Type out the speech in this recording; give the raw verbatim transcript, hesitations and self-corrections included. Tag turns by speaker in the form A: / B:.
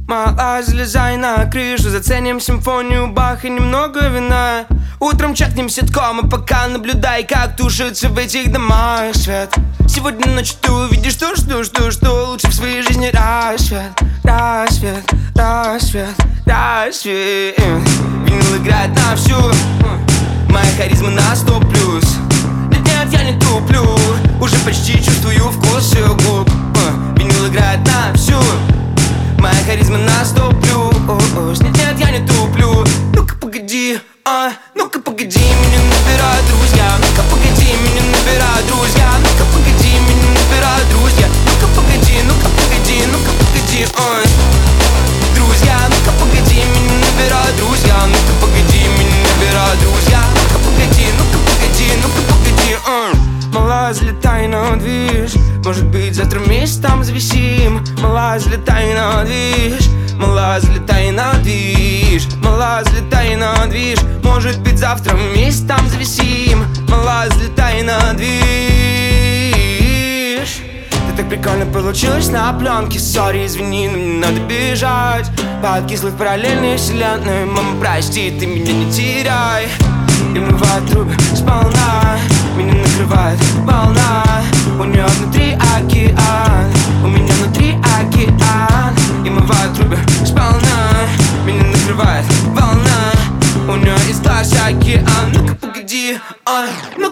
A: Мала, залезай на крышу, заценим симфонию Баха и немного вина. Утром чекнем ситком, и пока наблюдай, как тушится в этих домах свет. Сегодня ночью ты увидишь то, что, что, что лучше в своей жизни рассвет. Рассвет, рассвет, рассвет. Винил играет на всю, моя харизма на сто плюс. Нет, нет, я не туплю, уже почти чувствую вкус ее губ. Винил играет на всю, моя харизма на сто плюс. Нет, нет, я не туплю. Ну-ка погоди, а, ну-ка погоди, меня набирают друзья. Ну-ка погоди, меня набирают друзья. Ну-ка погоди, меня набирают друзья. Ну-ка погоди, ну-ка погоди, ну-ка погоди, ой. Друзья, ну-ка погоди, меня набирают друзья. Ну-ка погоди, меня набирают друзья. Ну-ка погоди, ну-ка погоди, ну-ка погоди, ой. Мала, залетай на движ, может быть завтра вместе там зависим. Мала, залетай на движ, мала, залетай на движ. Мала, залетай на движ, может быть завтра вместе там зависим. Мала, залетай на движ. Ты так прикольно получилось на пленке. Сори, извини, но мне надо бежать. Подкислый в параллельной вселенной. Мама, прости, ты меня не теряй. И вмывает трубы сполна, меня накрывает волна. У нее внутри океан, у меня внутри океан. И мывает трубы сполна, меня накрывает волна. У нее из глаз океан. Ну-ка погоди, а, ну